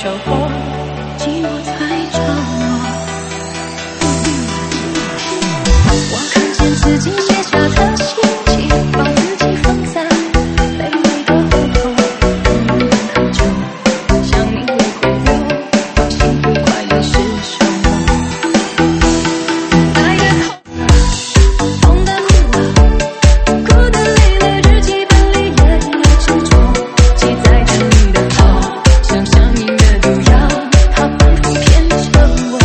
收获，寂寞才着魔。我看见自己写下的心情，把自己放在卑微的后头，等你等很久，想你泪会流，到幸福快乐是什么？爱的痛的哭了，哭的累了，日记本里夜夜执着，记载着你的好，像上瘾的毒药，它反复骗着我。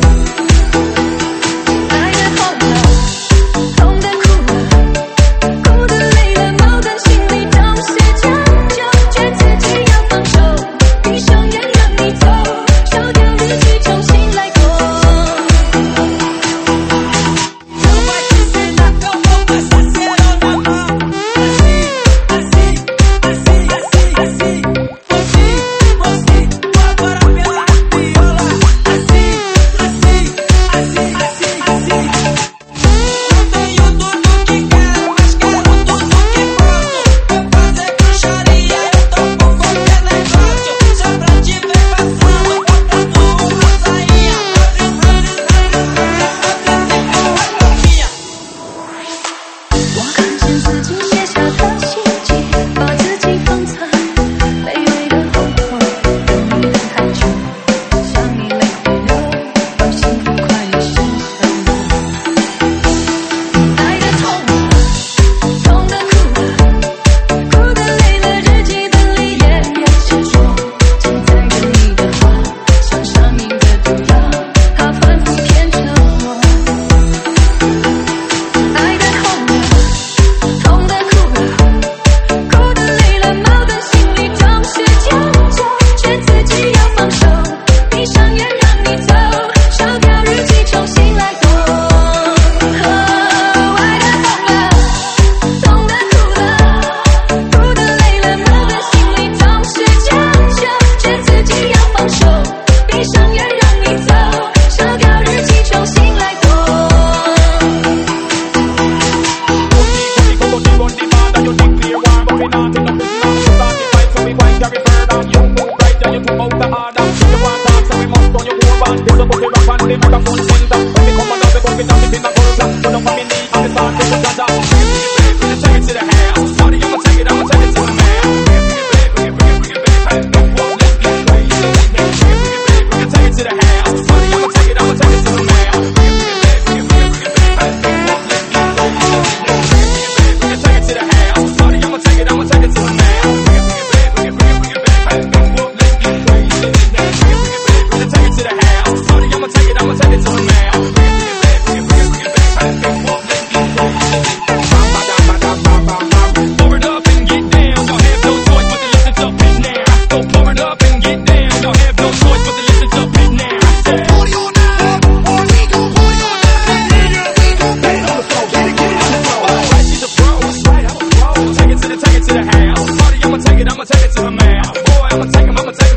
爱的痛了，痛的哭了，哭的累了，矛盾心里总是将就，劝自己要放手，闭上眼让你走，烧掉日记重新来过。我看见自己写下的心情，把自己放在卑微的后头，等你等太久，想你泪会流，到幸福快乐是什么？爱的痛了，痛的哭了，哭的累了，日记本里夜夜执着，记载着你的好，像上瘾的毒药，它反复骗着我。爱的痛了，痛的哭了，哭的累了，矛盾心里总是将就，劝自己要放手，闭上眼让你走，烧掉日记重新来过。爱的痛了，痛的哭了，哭的累了，矛盾心里总是将就，劝自己要放手，闭上眼让你走，烧掉日记重新来过。 I'ma take it to the house. Party, I'ma take it to her man. Boy, I'ma take him to